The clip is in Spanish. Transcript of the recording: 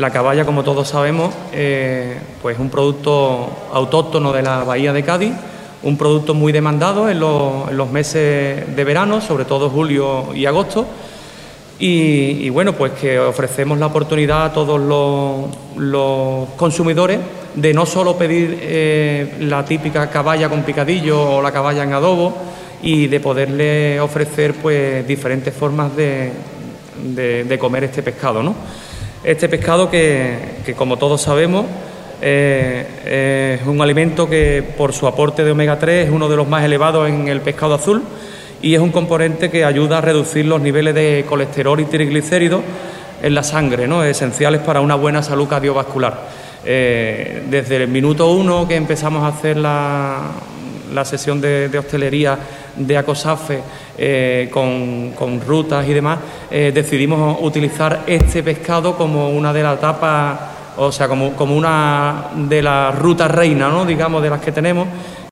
La caballa, como todos sabemos, pues es un producto autóctono de la bahía de Cádiz, un producto muy demandado en los meses de verano, sobre todo julio y agosto. Y bueno, pues que ofrecemos la oportunidad a todos los consumidores de no solo pedir la típica caballa con picadillo o la caballa en adobo, y de poderle ofrecer pues diferentes formas de comer este pescado, ¿no? Este pescado que como todos sabemos es un alimento que por su aporte de omega 3 es uno de los más elevados en el pescado azul, y es un componente que ayuda a reducir los niveles de colesterol y triglicéridos en la sangre, ¿no?, esenciales para una buena salud cardiovascular. Desde el minuto 1 que empezamos a hacer la sesión de hostelería de Acosafe con rutas y demás, decidimos utilizar este pescado como una de las tapas, o sea, como una de las rutas reina, ¿no?, digamos, de las que tenemos.